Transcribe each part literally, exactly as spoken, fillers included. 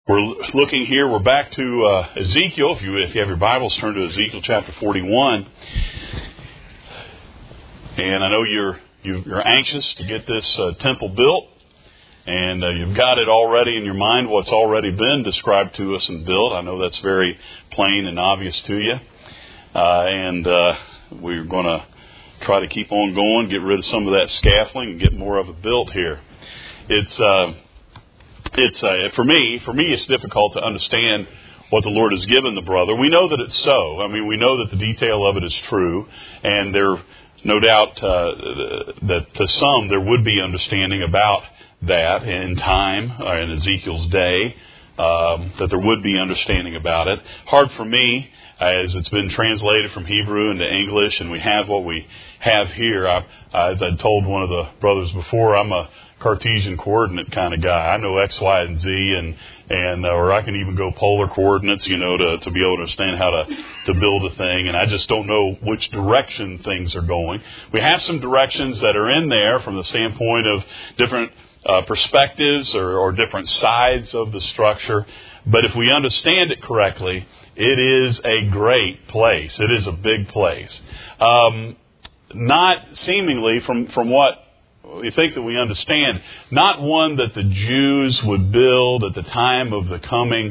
We're looking here, we're back to uh, Ezekiel. If you if you have your Bibles, turn to Ezekiel chapter forty-one. And I know you're you're anxious to get this uh, temple built. And uh, you've got it already in your mind, what's already been described to us and built. I know that's very plain and obvious to you. Uh, and uh, we're going to try to keep on going, get rid of some of that scaffolding and get more of it built here. It's... Uh, It's uh, for me. For me, it's difficult to understand what the Lord has given the brother. We know that it's so. I mean, we know that the detail of it is true, and there, no doubt, uh, that to some there would be understanding about that in time, or in Ezekiel's day, um, that there would be understanding about it. Hard for me, as it's been translated from Hebrew into English, and we have what we have here. I, as I told one of the brothers before, I'm a Cartesian coordinate kind of guy. I know X, Y, and Z, and and uh, or I can even go polar coordinates, you know, to to be able to understand how to to build a thing. And I just don't know which direction things are going. We have some directions that are in there from the standpoint of different uh, perspectives or, or different sides of the structure. But if we understand it correctly, it is a great place. It is a big place. Um, not seemingly from from what we think that we understand, not one that the Jews would build at the time of the coming,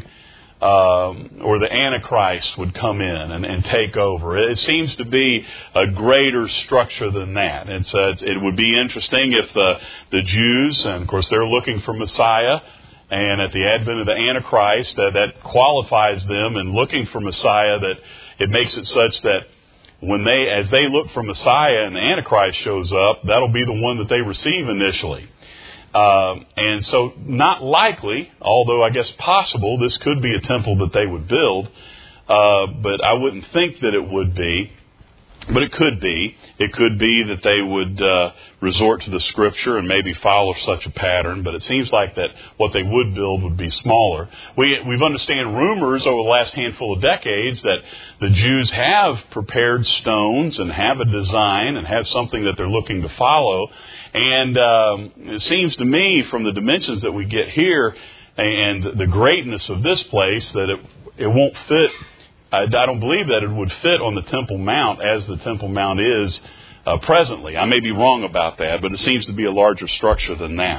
um, or the Antichrist would come in and, and take over. It seems to be a greater structure than that. It's, uh, it would be interesting if the, the Jews, and of course they're looking for Messiah, and at the advent of the Antichrist, uh, that qualifies them in looking for Messiah, that it makes it such that when they, as they look for Messiah and the Antichrist shows up, that'll be the one that they receive initially. Uh, and so not likely, although I guess possible, this could be a temple that they would build. Uh, but I wouldn't think that it would be. But it could be. It could be that they would uh, resort to the Scripture and maybe follow such a pattern. But it seems like that what they would build would be smaller. We, we've understand rumors over the last handful of decades that the Jews have prepared stones and have a design and have something that they're looking to follow. And um, it seems to me from the dimensions that we get here and the greatness of this place that it, it won't fit. I don't believe that it would fit on the Temple Mount as the Temple Mount is uh, presently. I may be wrong about that, but it seems to be a larger structure than that.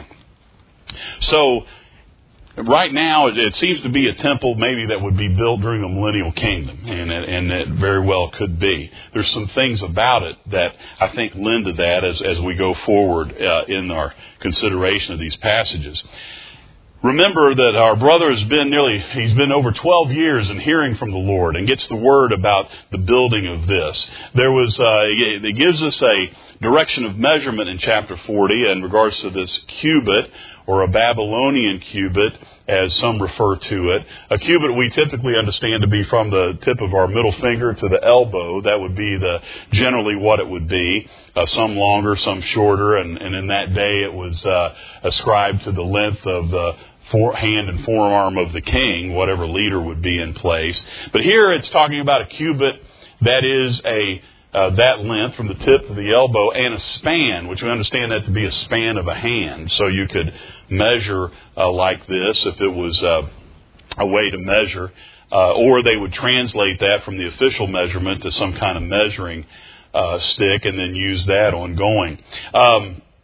So right now it, it seems to be a temple maybe that would be built during the Millennial Kingdom, and it, and it very well could be. There's some things about it that I think lend to that as, as we go forward uh, in our consideration of these passages. Remember that our brother has been nearly, he's been over twelve years in hearing from the Lord and gets the word about the building of this. There was, uh, it gives us a direction of measurement in chapter forty in regards to this cubit, or a Babylonian cubit, as some refer to it. A cubit we typically understand to be from the tip of our middle finger to the elbow. That would be the generally what it would be. Uh, some longer, some shorter, and, and in that day it was uh, ascribed to the length of the fore, hand and forearm of the king, whatever leader would be in place. But here it's talking about a cubit that is a Uh, that length from the tip to the elbow, and a span, which we understand that to be a span of a hand. So you could measure uh, like this if it was uh, a way to measure, uh, or they would translate that from the official measurement to some kind of measuring uh, stick and then use that ongoing. Um,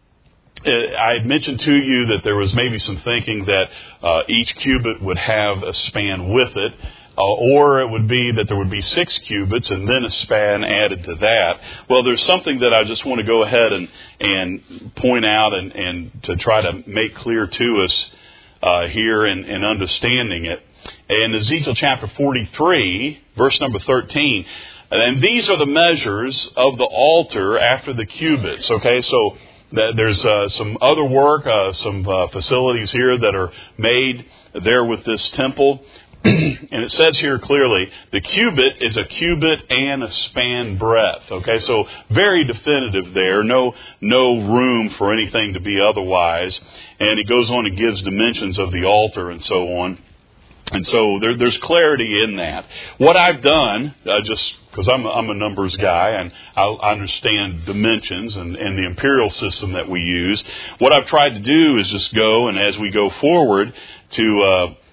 I had mentioned to you that there was maybe some thinking that uh, each cubit would have a span with it. Uh, or it would be that there would be six cubits and then a span added to that. Well, there's something that I just want to go ahead and, and point out and, and to try to make clear to us uh, here in, in understanding it. In Ezekiel chapter forty-three, verse number thirteen, and these are the measures of the altar after the cubits. Okay, so that there's uh, some other work, uh, some uh, facilities here that are made there with this temple. And it says here clearly, the cubit is a cubit and a span breadth. Okay, so very definitive there. No, no room for anything to be otherwise. And it goes on and gives dimensions of the altar and so on. And so there, there's clarity in that. What I've done, uh, just because I'm, I'm a numbers guy and I, I understand dimensions and, and the imperial system that we use, what I've tried to do is just go, and as we go forward, to uh,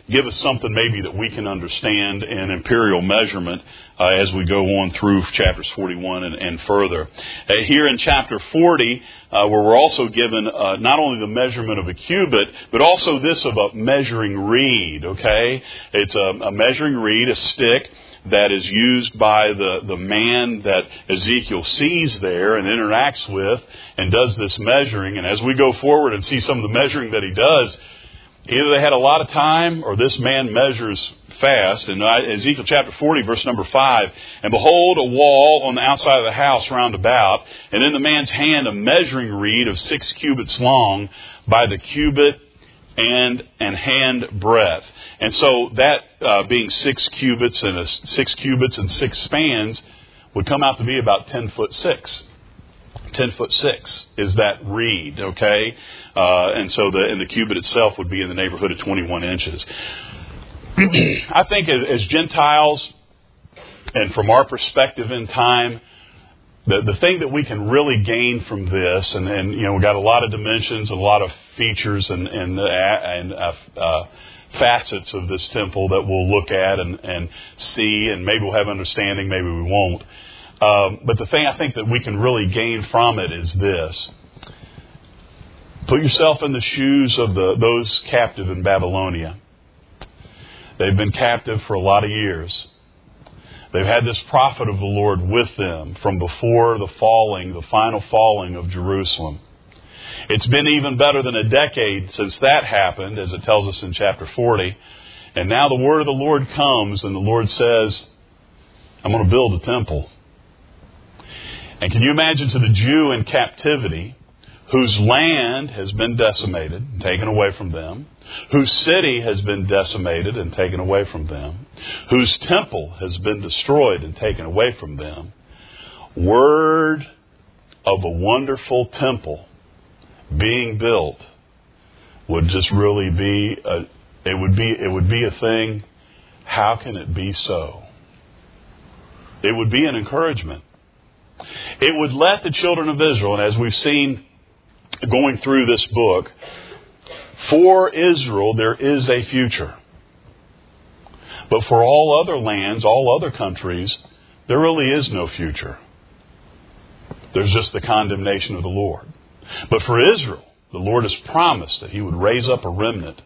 give us something maybe that we can understand in imperial measurement uh, as we go on through chapters forty-one and, and further. Uh, here in chapter forty, uh, where we're also given uh, not only the measurement of a cubit, but also this of a measuring reed, okay? It's a, a measuring reed, a stick, that is used by the, the man that Ezekiel sees there and interacts with and does this measuring. And as we go forward and see some of the measuring that he does, either they had a lot of time or this man measures fast. In Ezekiel chapter forty, verse number five, and behold, a wall on the outside of the house round about, and in the man's hand a measuring reed of six cubits long by the cubit and and hand breadth. And so that uh, being six cubits and a, six cubits and six spans would come out to be about ten foot six. Ten foot six is that reed, okay? Uh, and so the and the cubit itself would be in the neighborhood of twenty-one inches. I think as, as Gentiles, and from our perspective in time, The, the thing that we can really gain from this, and, and you know, we've got a lot of dimensions, a lot of features and, and, and uh, uh, facets of this temple that we'll look at and, and see, and maybe we'll have understanding, maybe we won't. Um, but the thing I think that we can really gain from it is this. Put yourself in the shoes of the, those captive in Babylonia. They've been captive for a lot of years. They've had this prophet of the Lord with them from before the falling, the final falling of Jerusalem. It's been even better than a decade since that happened, as it tells us in chapter forty. And now the word of the Lord comes, and the Lord says, I'm going to build a temple. And can you imagine to the Jew in captivity, whose land has been decimated and taken away from them, whose city has been decimated and taken away from them, whose temple has been destroyed and taken away from them, word of a wonderful temple being built would just really be a, it would be it would be a thing. How can it be so? It would be an encouragement. It would let the children of Israel, and as we've seen going through this book, for Israel there is a future. But for all other lands, all other countries, there really is no future. There's just the condemnation of the Lord. But for Israel, the Lord has promised that He would raise up a remnant.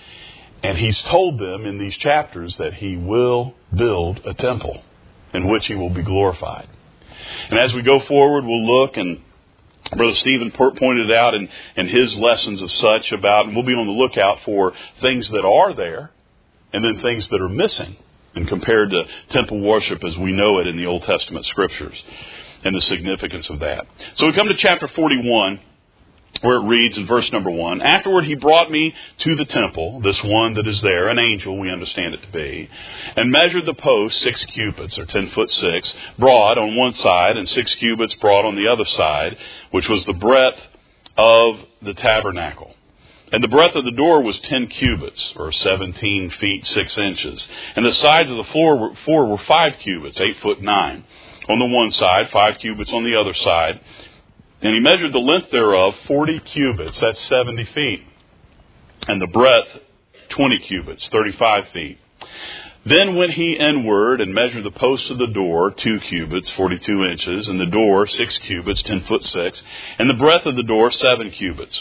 And He's told them in these chapters that He will build a temple in which He will be glorified. And as we go forward, we'll look, and Brother Stephen pointed out in, in his lessons of such about, and we'll be on the lookout for things that are there and then things that are missing and compared to temple worship as we know it in the Old Testament Scriptures and the significance of that. So we come to chapter forty-one, where it reads in verse number one, afterward he brought me to the temple, this one that is there, an angel we understand it to be, and measured the post six cubits, or ten foot six, broad on one side, and six cubits broad on the other side, which was the breadth of the tabernacle. And the breadth of the door was ten cubits, or seventeen feet six inches. And the sides of the floor were, floor were five cubits, eight foot nine, on the one side, five cubits on the other side. And he measured the length thereof forty cubits, that's seventy feet. And the breadth twenty cubits, thirty-five feet. Then went he inward and measured the posts of the door, two cubits, forty-two inches, and the door, six cubits, ten foot six, and the breadth of the door, seven cubits.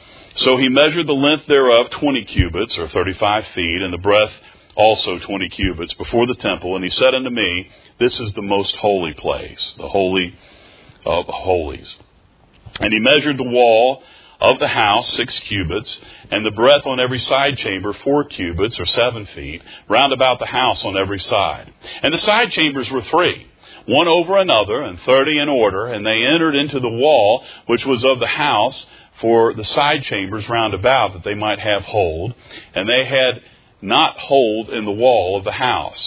So he measured the length thereof twenty cubits, or thirty-five feet, and the breadth also twenty cubits, before the temple. And he said unto me, this is the most holy place, the holy of holies. And he measured the wall of the house six cubits, and the breadth on every side chamber four cubits, or seven feet, round about the house on every side. And the side chambers were three, one over another, and thirty in order. And they entered into the wall which was of the house for the side chambers round about, that they might have hold. And they had not hold in the wall of the house.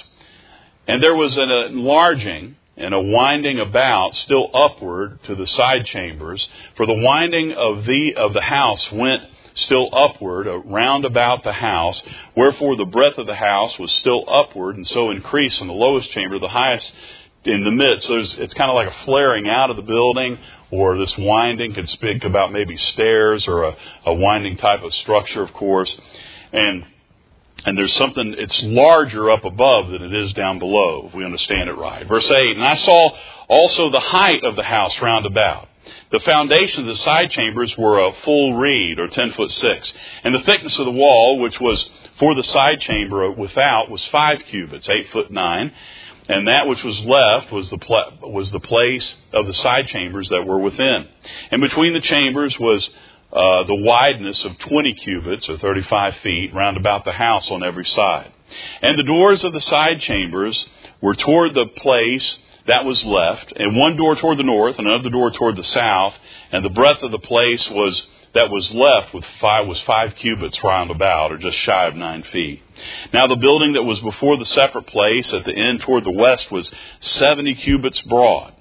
And there was an enlarging and a winding about still upward to the side chambers, for the winding of the of the house went still upward round about the house, wherefore the breadth of the house was still upward, and so increased from the lowest chamber to the highest in the midst. So there's, it's kind of like a flaring out of the building, or this winding could speak about maybe stairs or a, a winding type of structure, of course. And And there's something, it's larger up above than it is down below, if we understand it right. Verse eight, and I saw also the height of the house round about. The foundation of the side chambers were a full reed, or ten foot six. And the thickness of the wall, which was for the side chamber without, was five cubits, eight foot nine. And that which was left was the pla- was the place of the side chambers that were within. And between the chambers was uh, the wideness of twenty cubits, or thirty-five feet, round about the house on every side. And the doors of the side chambers were toward the place that was left, and one door toward the north, and another door toward the south. And the breadth of the place was that was left with five was five cubits round about, or just shy of nine feet. Now the building that was before the separate place at the end toward the west was seventy cubits broad.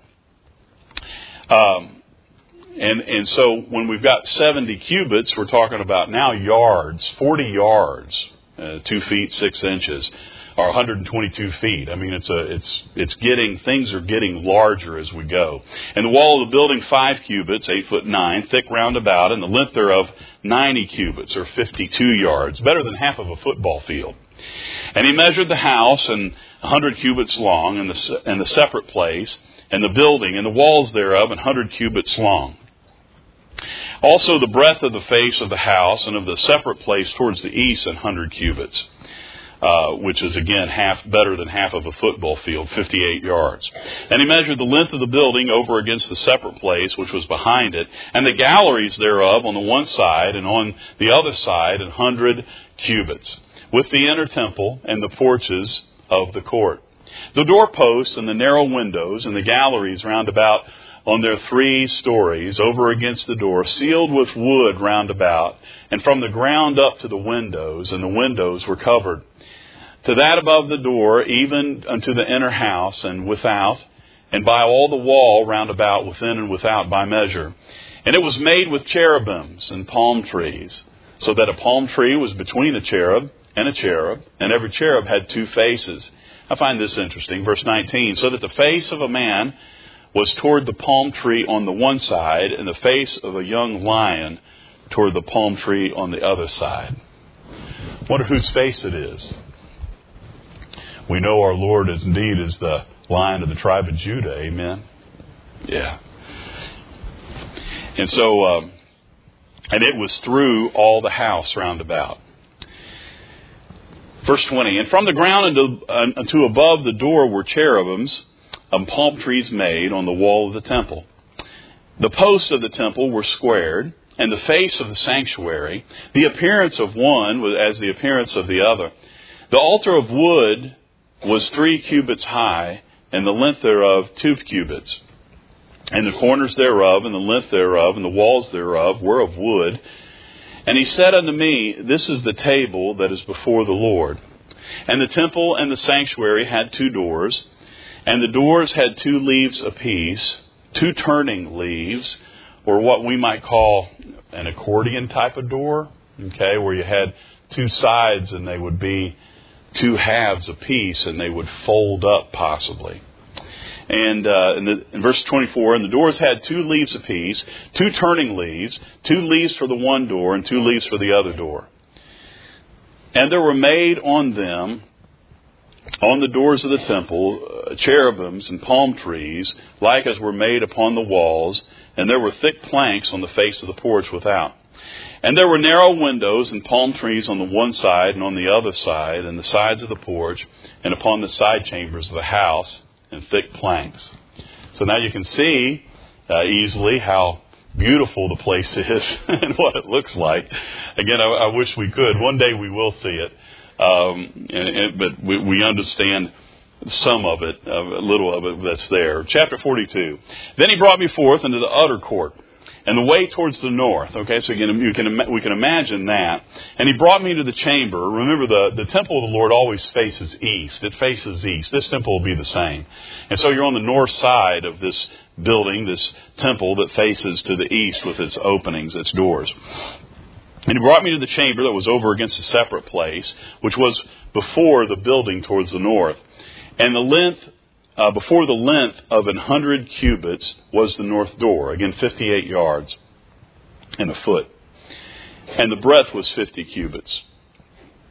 Um, and and so when we've got seventy cubits, we're talking about now yards, forty yards, uh, two feet six inches. Or one hundred twenty-two feet. I mean, it's a, it's, it's getting, things are getting larger as we go. And the wall of the building, five cubits, eight foot nine, thick round about, and the length thereof, ninety cubits, or fifty-two yards, better than half of a football field. And he measured the house, and a hundred cubits long, and the, and the separate place, and the building, and the walls thereof, and hundred cubits long. Also the breadth of the face of the house, and of the separate place towards the east, an hundred cubits. Uh, which is, again, half better than half of a football field, fifty-eight yards. And he measured the length of the building over against the separate place, which was behind it, and the galleries thereof on the one side, and on the other side, an hundred cubits, with the inner temple and the porches of the court. The doorposts and the narrow windows and the galleries round about on their three stories over against the door, sealed with wood round about, and from the ground up to the windows, and the windows were covered. To that above the door, even unto the inner house and without, and by all the wall round about within and without by measure. And it was made with cherubims and palm trees, so that a palm tree was between a cherub and a cherub, and every cherub had two faces. I find this interesting. Verse nineteen, so that the face of a man was toward the palm tree on the one side, and the face of a young lion toward the palm tree on the other side. Wonder whose face it is. We know our Lord is indeed is the Lion of the tribe of Judah. Amen. Yeah. And so, um, and it was through all the house round about. Verse twenty, and from the ground unto, unto above the door were cherubims and palm trees made on the wall of the temple. The posts of the temple were squared, and the face of the sanctuary, the appearance of one was as the appearance of the other. The altar of wood was three cubits high, and the length thereof two cubits. And the corners thereof, and the length thereof, and the walls thereof were of wood. And he said unto me, this is the table that is before the Lord. And the temple and the sanctuary had two doors, and the doors had two leaves apiece, two turning leaves, or what we might call an accordion type of door, okay, where you had two sides and they would be two halves apiece, and they would fold up possibly. And uh, in, the, in verse twenty-four, and the doors had two leaves apiece, two turning leaves, two leaves for the one door, and two leaves for the other door. And there were made on them, on the doors of the temple, uh, cherubims and palm trees, like as were made upon the walls, and there were thick planks on the face of the porch without. And there were narrow windows and palm trees on the one side and on the other side, and the sides of the porch, and upon the side chambers of the house, and thick planks. So now you can see uh, easily how beautiful the place is and what it looks like. Again, I, I wish we could. One day we will see it, um, and, and, but we, we understand some of it, uh, a little of it that's there. Chapter forty-two. Then he brought me forth into the utter court, and the way towards the north. Okay, so again, you can, we can imagine that. And he brought me to the chamber. Remember, the, the temple of the Lord always faces east. It faces east. This temple will be the same. And so you're on the north side of this building, this temple that faces to the east with its openings, its doors. And he brought me to the chamber that was over against a separate place, which was before the building towards the north. And the length Uh, before the length of an hundred cubits was the north door. Again, fifty-eight yards and a foot. And the breadth was fifty cubits.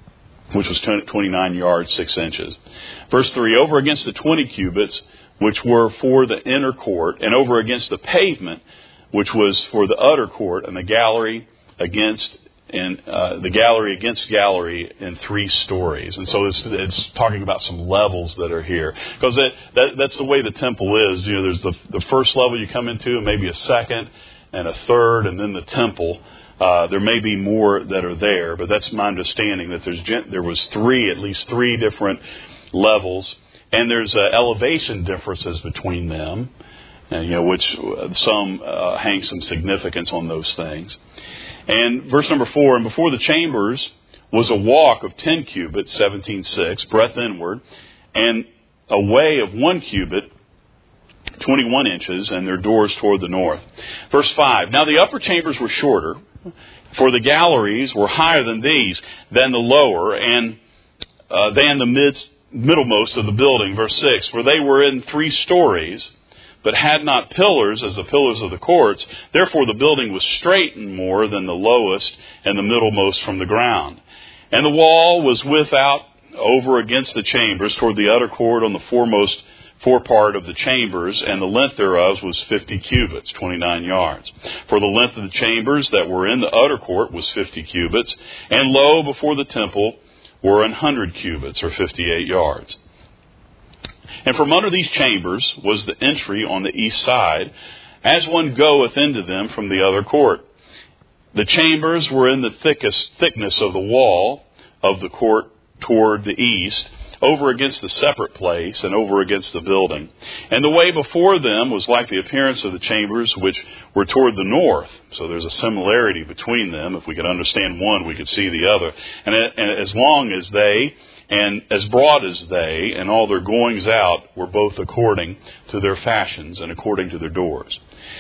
which was twenty-nine yards, six inches. Verse three, over against the twenty cubits, which were for the inner court, and over against the pavement, which was for the utter court, and the gallery against and uh, the gallery against gallery in three stories. And so it's, it's talking about some levels that are here. Because that, that, that's the way the temple is. You know, there's the, the first level you come into, and maybe a second, and a third, and then the temple. Uh, there may be more that are there, but that's my understanding that there's there was three, at least three different levels. And there's uh, elevation differences between them, and, you know, which some uh, hang some significance on those things. And verse number four, and before the chambers was a walk of ten cubits, seventeen six, breadth inward, and a way of one cubit, twenty-one inches, and their doors toward the north. Verse five, now the upper chambers were shorter, for the galleries were higher than these, than the lower, and uh, than the midst, middlemost of the building. Verse six, for they were in three stories, but had not pillars as the pillars of the courts. Therefore the building was straitened more than the lowest and the middlemost from the ground. And the wall was without over against the chambers toward the utter court on the foremost forepart of the chambers, and the length thereof was fifty cubits, twenty-nine yards. For the length of the chambers that were in the utter court was fifty cubits, and lo, before the temple were an hundred cubits, or fifty-eight yards. And from under these chambers was the entry on the east side, as one goeth into them from the other court. The chambers were in the thickest thickness of the wall of the court toward the east, over against the separate place, and over against the building. And the way before them was like the appearance of the chambers which were toward the north. So there's a similarity between them. If we could understand one, we could see the other. And as long as they, and as broad as they, and all their goings out were both according to their fashions and according to their doors.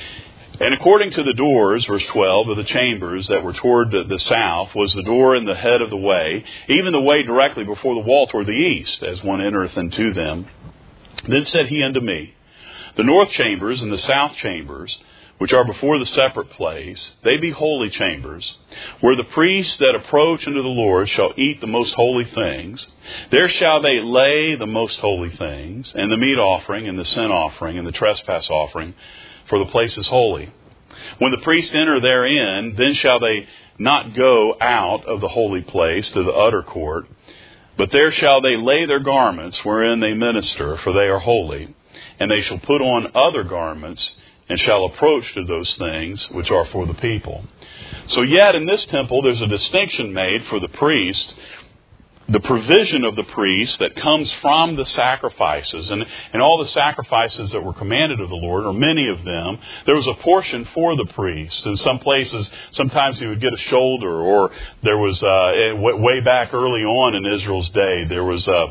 And according to the doors, verse twelve, of the chambers that were toward the, the south, was the door in the head of the way, even the way directly before the wall toward the east, as one entereth into them. Then said he unto me, the north chambers and the south chambers, which are before the separate place, they be holy chambers, where the priests that approach unto the Lord shall eat the most holy things. There shall they lay the most holy things, and the meat offering, and the sin offering, and the trespass offering, for the place is holy. When the priests enter therein, then shall they not go out of the holy place to the utter court, but there shall they lay their garments wherein they minister, for they are holy. And they shall put on other garments, and shall approach to those things which are for the people. So yet in this temple there's a distinction made for the priest, the provision of the priest that comes from the sacrifices. And, and all the sacrifices that were commanded of the Lord, or many of them, there was a portion for the priest. In some places, sometimes he would get a shoulder, or there was, uh, way back early on in Israel's day, there was uh,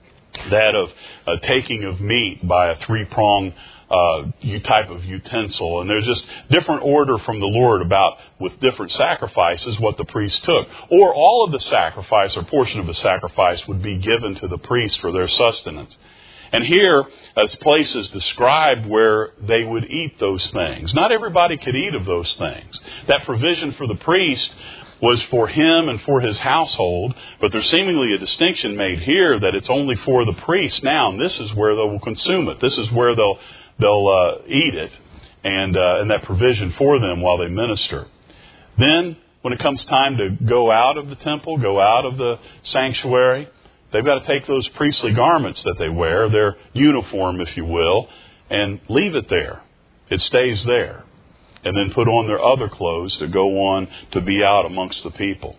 that of uh, taking of meat by a three-pronged Uh, type of utensil. And there's just different order from the Lord about, with different sacrifices, what the priest took. Or all of the sacrifice, or portion of the sacrifice, would be given to the priest for their sustenance. And here, as places described where they would eat those things. Not everybody could eat of those things. That provision for the priest was for him and for his household, but there's seemingly a distinction made here that it's only for the priest now, and this is where they will consume it. This is where they'll they'll uh, eat it, and uh, and that provision for them while they minister. Then, when it comes time to go out of the temple, go out of the sanctuary, they've got to take those priestly garments that they wear, their uniform, if you will, and leave it there. It stays there. And then put on their other clothes to go on to be out amongst the people.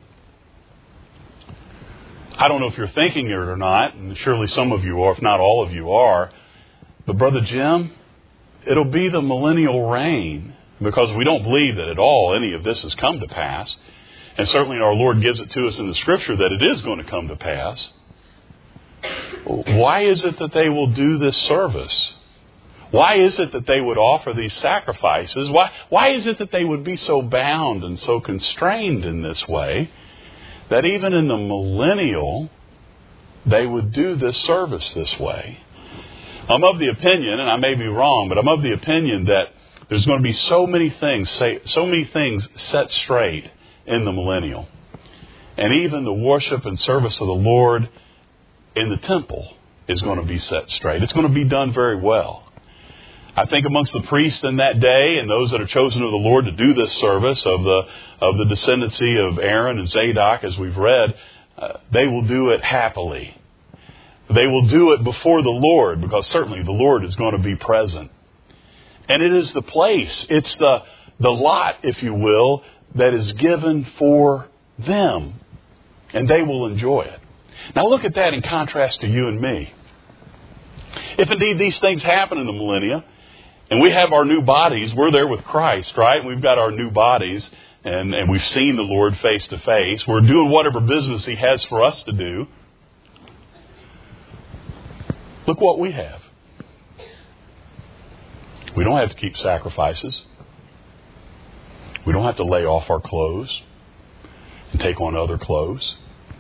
I don't know if you're thinking it or not, and surely some of you are, if not all of you are, but Brother Jim, it'll be the millennial reign, because we don't believe that at all any of this has come to pass. And certainly our Lord gives it to us in the Scripture that it is going to come to pass. Why is it that they will do this service? Why is it that they would offer these sacrifices? Why, why is it that they would be so bound and so constrained in this way that even in the millennial, they would do this service this way? I'm of the opinion, and I may be wrong, but I'm of the opinion that there's going to be so many things, so many things set straight in the millennial. And even the worship and service of the Lord in the temple is going to be set straight. It's going to be done very well. I think amongst the priests in that day and those that are chosen of the Lord to do this service of the of the descendancy of Aaron and Zadok, as we've read, uh, they will do it happily. They will do it before the Lord, because certainly the Lord is going to be present. And it is the place, it's the, the lot, if you will, that is given for them. And they will enjoy it. Now look at that in contrast to you and me. If indeed these things happen in the millennia, and we have our new bodies, we're there with Christ, right? We've got our new bodies, and, and we've seen the Lord face to face. We're doing whatever business He has for us to do. Look what we have. We don't have to keep sacrifices. We don't have to lay off our clothes and take on other clothes.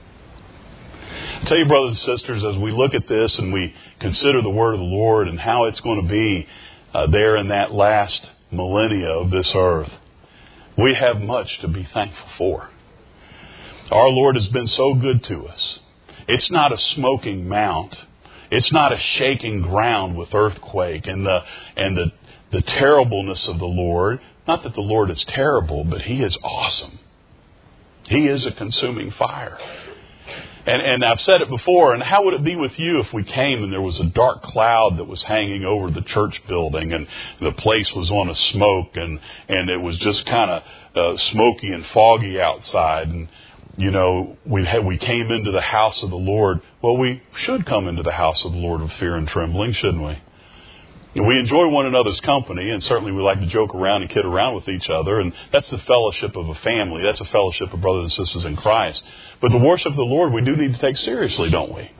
I tell you, brothers and sisters, as we look at this and we consider the word of the Lord and how it's going to be uh, there in that last millennia of this earth, we have much to be thankful for. Our Lord has been so good to us. It's not a smoking mount. It's not a shaking ground with earthquake and the and the, the terribleness of the Lord. Not that the Lord is terrible, but He is awesome. He is a consuming fire. And, and I've said it before, and how would it be with you if we came and there was a dark cloud that was hanging over the church building and the place was on a smoke and, and it was just kind of uh, smoky and foggy outside, and you know, we had, we came into the house of the Lord. Well, we should come into the house of the Lord with fear and trembling, shouldn't we? And we enjoy one another's company, and certainly we like to joke around and kid around with each other, and that's the fellowship of a family. That's a fellowship of brothers and sisters in Christ. But the worship of the Lord we do need to take seriously, don't we?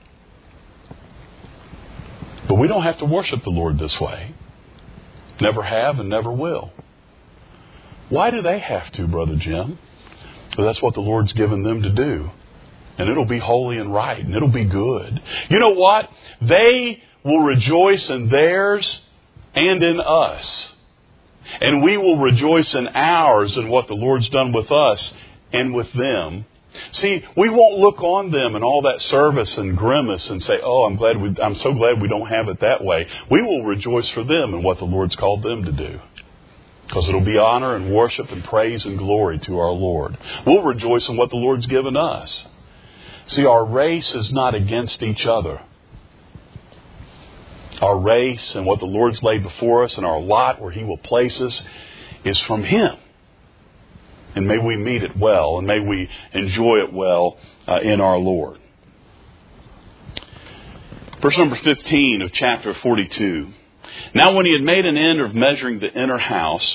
But we don't have to worship the Lord this way. Never have and never will. Why do they have to, Brother Jim? Well, that's what the Lord's given them to do. And it'll be holy and right, and it'll be good. You know what? They will rejoice in theirs and in us. And we will rejoice in ours and what the Lord's done with us and with them. See, we won't look on them and all that service and grimace and say, oh, I'm glad we, I'm so glad we don't have it that way. We will rejoice for them and what the Lord's called them to do. Because it'll be honor and worship and praise and glory to our Lord. We'll rejoice in what the Lord's given us. See, our race is not against each other. Our race and what the Lord's laid before us and our lot where He will place us is from Him. And may we meet it well, and may we enjoy it well uh, in our Lord. Verse number fifteen of chapter forty-two. Now when He had made an end of measuring the inner house,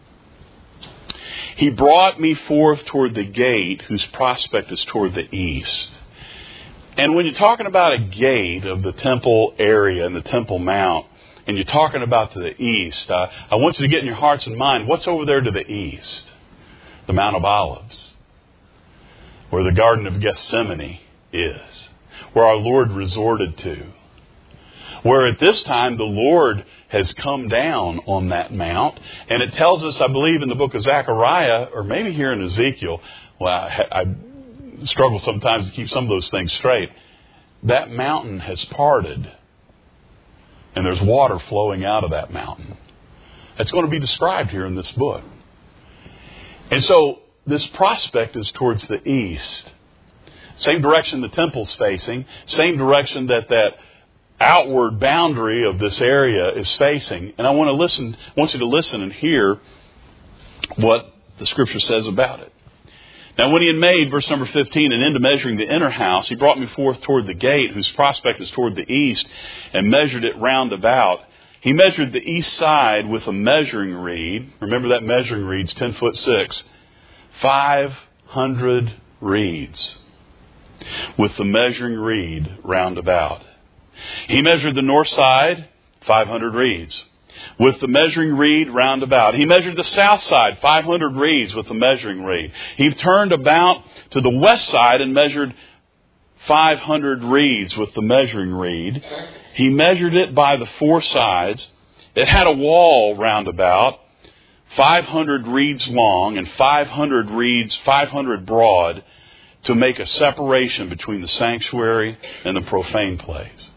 He brought me forth toward the gate, whose prospect is toward the east. And when you're talking about a gate of the temple area and the Temple Mount, and you're talking about to the east, uh, I want you to get in your hearts and mind, what's over there to the east? The Mount of Olives, where the Garden of Gethsemane is, where our Lord resorted to. Where at this time the Lord has come down on that mount. And it tells us, I believe, in the book of Zechariah, or maybe here in Ezekiel, well, I, I struggle sometimes to keep some of those things straight. That mountain has parted. And there's water flowing out of that mountain. That's going to be described here in this book. And so this prospect is towards the east. Same direction the temple's facing. Same direction that that outward boundary of this area is facing. And I want to listen, want you to listen and hear what the Scripture says about it. Now when He had made, verse number fifteen, an end to measuring the inner house, He brought me forth toward the gate, whose prospect is toward the east, and measured it round about. He measured the east side with a measuring reed. Remember that measuring reed's ten foot six. Five hundred reeds with the measuring reed round about. He measured the north side, five hundred reeds, with the measuring reed round about. He measured the south side, five hundred reeds with the measuring reed. He turned about to the west side and measured five hundred reeds with the measuring reed. He measured it by the four sides. It had a wall round about, five hundred reeds long and five hundred reeds, five hundred broad, to make a separation between the sanctuary and the profane place.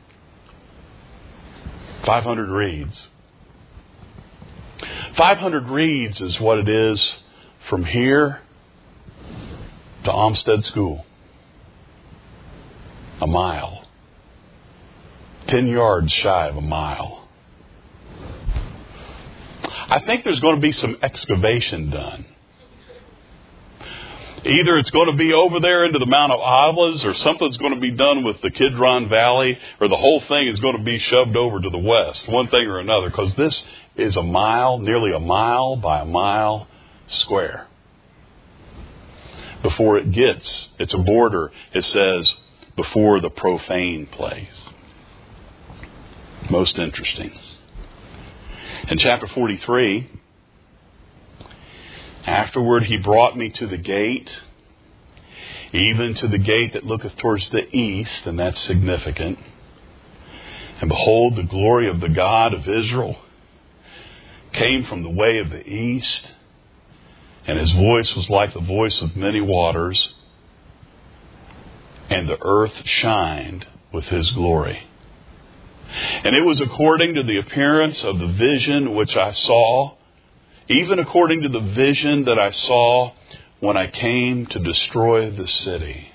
five hundred reeds. five hundred reeds is what it is from here to Olmsted School. A mile. Ten yards shy of a mile. I think there's going to be some excavation done. Either it's going to be over there into the Mount of Olives, or something's going to be done with the Kidron Valley, or the whole thing is going to be shoved over to the west, one thing or another, because this is a mile, nearly a mile by a mile square. Before it gets, it's a border, it says, before the profane place. Most interesting. In chapter forty-three, afterward he brought me to the gate, even to the gate that looketh towards the east, and that's significant. And behold, the glory of the God of Israel came from the way of the east, and his voice was like the voice of many waters, and the earth shined with his glory. And it was according to the appearance of the vision which I saw, even according to the vision that I saw when I came to destroy the city.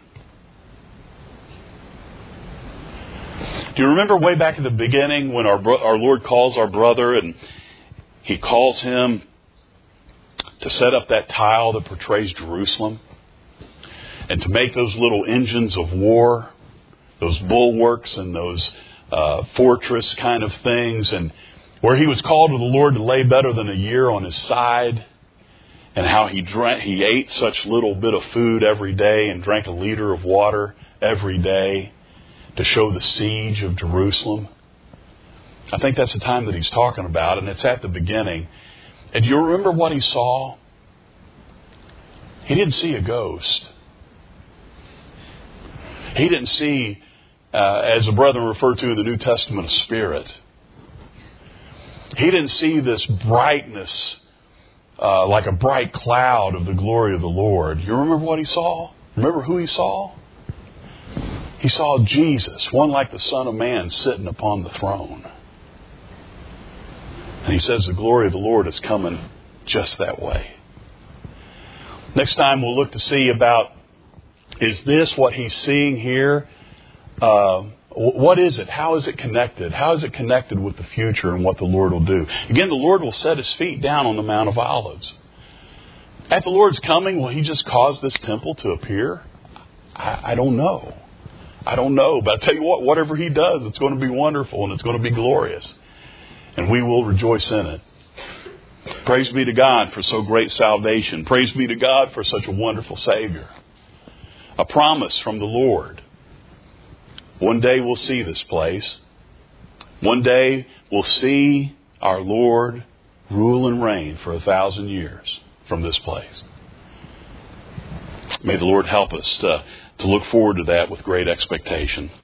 Do you remember way back at the beginning when our bro- our Lord calls our brother, and he calls him to set up that tile that portrays Jerusalem, and to make those little engines of war, those bulwarks and those uh, fortress kind of things, and where he was called of the Lord to lay better than a year on his side, and how he drank, he ate such little bit of food every day and drank a liter of water every day to show the siege of Jerusalem. I think that's the time that he's talking about, and it's at the beginning. And do you remember what he saw? He didn't see a ghost. He didn't see, uh, as the brethren refer to in the New Testament, a spirit. He didn't see this brightness, uh, like a bright cloud of the glory of the Lord. You remember what he saw? Remember who he saw? He saw Jesus, one like the Son of Man, sitting upon the throne. And he says the glory of the Lord is coming just that way. Next time we'll look to see about, is this what he's seeing here? Uh, what is it? How is it connected? How is it connected with the future and what the Lord will do? Again, the Lord will set his feet down on the Mount of Olives. At the Lord's coming, will he just cause this temple to appear? I, I don't know. I don't know. But I tell you what, whatever he does, it's going to be wonderful and it's going to be glorious. And we will rejoice in it. Praise be to God for so great salvation. Praise be to God for such a wonderful Savior. A promise from the Lord. One day we'll see this place. One day we'll see our Lord rule and reign for a thousand years from this place. May the Lord help us to, to look forward to that with great expectation.